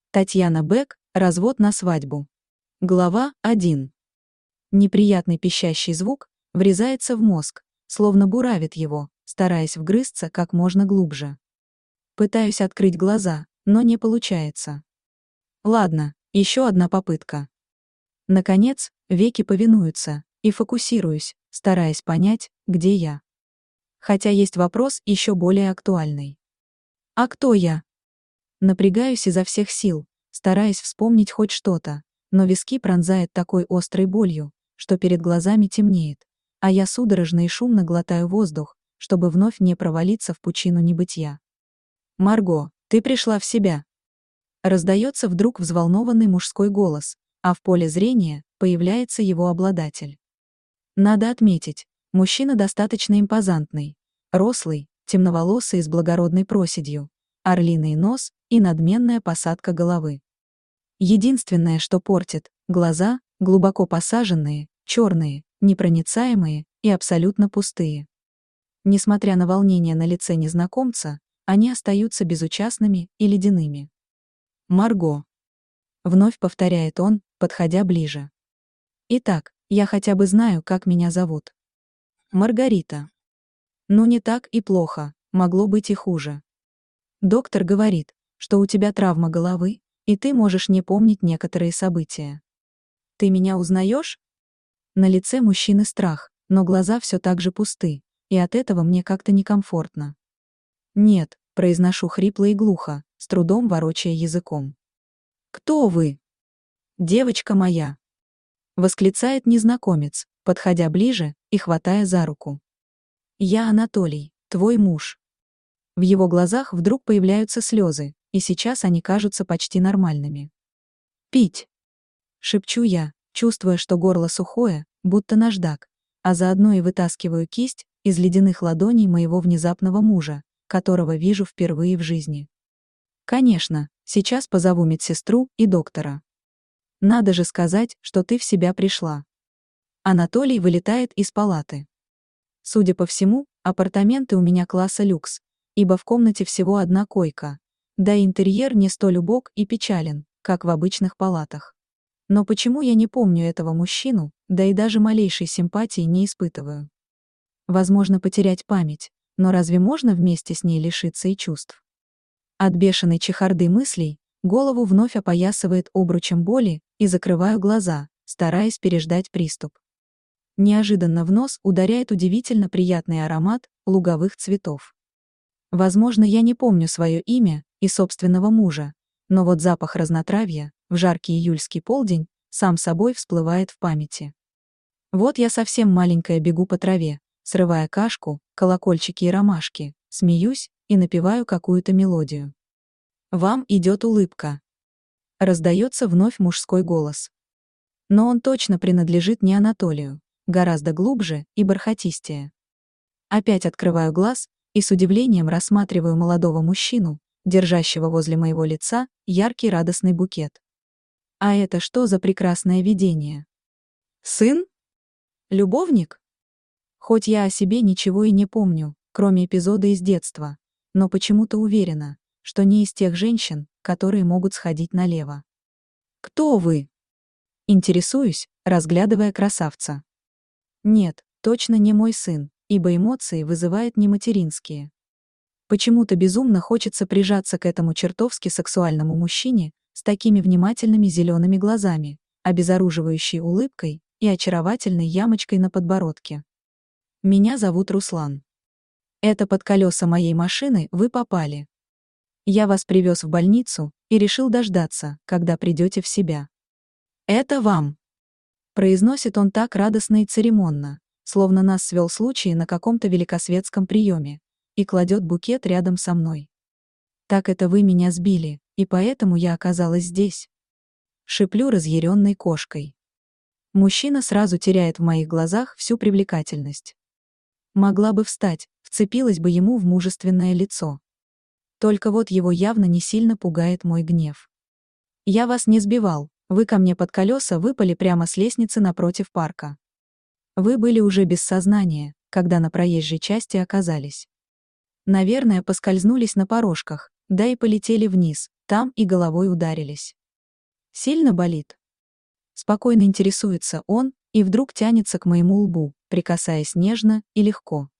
Татьяна Бек. Развод на свадьбу. Глава 1. Неприятный пищащий звук врезается в мозг, словно буравит его, стараясь вгрызться как можно глубже. Пытаюсь открыть глаза, но не получается. Ладно, еще одна попытка. Наконец, веки повинуются, и фокусируюсь, стараясь понять, где я. Хотя есть вопрос еще более актуальный. А кто я? Напрягаюсь изо всех сил, стараясь вспомнить хоть что-то, но виски пронзает такой острой болью, что перед глазами темнеет, а я судорожно и шумно глотаю воздух, чтобы вновь не провалиться в пучину небытия. «Марго, ты пришла в себя!» Раздается вдруг взволнованный мужской голос, а в поле зрения появляется его обладатель. Надо отметить, мужчина достаточно импозантный, рослый, темноволосый с благородной проседью, орлиный нос и надменная посадка головы. Единственное, что портит — глаза, глубоко посаженные, черные, непроницаемые и абсолютно пустые. Несмотря на волнение на лице незнакомца, они остаются безучастными и ледяными. «Марго», — вновь повторяет он, подходя ближе. «Итак, я хотя бы знаю, как меня зовут. Маргарита. Ну не так и плохо, могло быть и хуже. Доктор говорит, что у тебя травма головы, и ты можешь не помнить некоторые события. Ты меня узнаешь?» На лице мужчины страх, но глаза все так же пусты, и от этого мне как-то некомфортно. «Нет», — произношу хрипло и глухо, с трудом ворочая языком. «Кто вы?» «Девочка моя», — восклицает незнакомец, подходя ближе и хватая за руку. «Я Анатолий, твой муж». В его глазах вдруг появляются слезы, и сейчас они кажутся почти нормальными. «Пить!» — шепчу я, чувствуя, что горло сухое, будто наждак, а заодно и вытаскиваю кисть из ледяных ладоней моего внезапного мужа, которого вижу впервые в жизни. «Конечно, сейчас позову медсестру и доктора. Надо же сказать, что ты в себя пришла». Анатолий вылетает из палаты. Судя по всему, апартаменты у меня класса люкс, ибо в комнате всего одна койка, да и интерьер не столь убог и печален, как в обычных палатах. Но почему я не помню этого мужчину, да и даже малейшей симпатии не испытываю? Возможно, потерять память, но разве можно вместе с ней лишиться и чувств? От бешеной чехарды мыслей голову вновь опоясывает обручем боли, и закрываю глаза, стараясь переждать приступ. Неожиданно в нос ударяет удивительно приятный аромат луговых цветов. Возможно, я не помню свое имя и собственного мужа, но вот запах разнотравья в жаркий июльский полдень сам собой всплывает в памяти. Вот я совсем маленькая бегу по траве, срывая кашку, колокольчики и ромашки, смеюсь и напеваю какую-то мелодию. «Вам идет улыбка». Раздается вновь мужской голос. Но он точно принадлежит не Анатолию, гораздо глубже и бархатистее. Опять открываю глаз и с удивлением рассматриваю молодого мужчину, держащего возле моего лица яркий радостный букет. А это что за прекрасное видение? Сын? Любовник? Хоть я о себе ничего и не помню, кроме эпизода из детства, но почему-то уверена, что не из тех женщин, которые могут сходить налево. «Кто вы?» Интересуюсь, разглядывая красавца. Нет, точно не мой сын, ибо эмоции вызывает не материнские. Почему-то безумно хочется прижаться к этому чертовски сексуальному мужчине с такими внимательными зелеными глазами, обезоруживающей улыбкой и очаровательной ямочкой на подбородке. Меня зовут Руслан. Это под колеса моей машины вы попали. Я вас привез в больницу и решил дождаться, когда придете в себя. Это вам. Произносит он так радостно и церемонно, словно нас свел случай на каком-то великосветском приеме, и кладет букет рядом со мной. Так это вы меня сбили, и поэтому я оказалась здесь. Шиплю разъяренной кошкой. Мужчина сразу теряет в моих глазах всю привлекательность. Могла бы встать, вцепилась бы ему в мужественное лицо. Только вот его явно не сильно пугает мой гнев. Я вас не сбивал, вы ко мне под колеса выпали прямо с лестницы напротив парка. Вы были уже без сознания, когда на проезжей части оказались. Наверное, поскользнулись на порожках, да и полетели вниз, там и головой ударились. Сильно болит? Спокойно интересуется он и вдруг тянется к моему лбу, прикасаясь нежно и легко.